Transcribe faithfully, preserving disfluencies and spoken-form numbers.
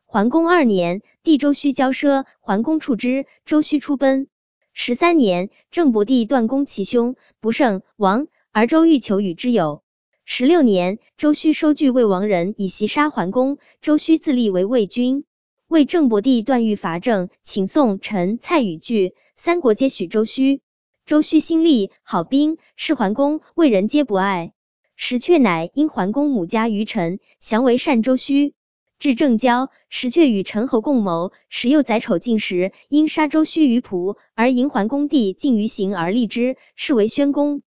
桓公二年，帝周须骄奢，桓公处之，周须出奔。十三年，郑伯帝断公其兄，不胜，亡，而周欲求与之友。十六年，周须收据魏王人，以袭杀桓公，周须自立为魏君。魏郑伯帝断欲伐郑，请宋、陈、蔡与据三国皆许周须。周须心力，好兵，是桓公，魏人皆不爱。石阙乃因桓公母家于陈，降为善周须。至郑交，石阙与陈侯共谋，时又宰丑进食，因杀周须于蒲，而迎桓公帝尽于刑而立之，是为宣公。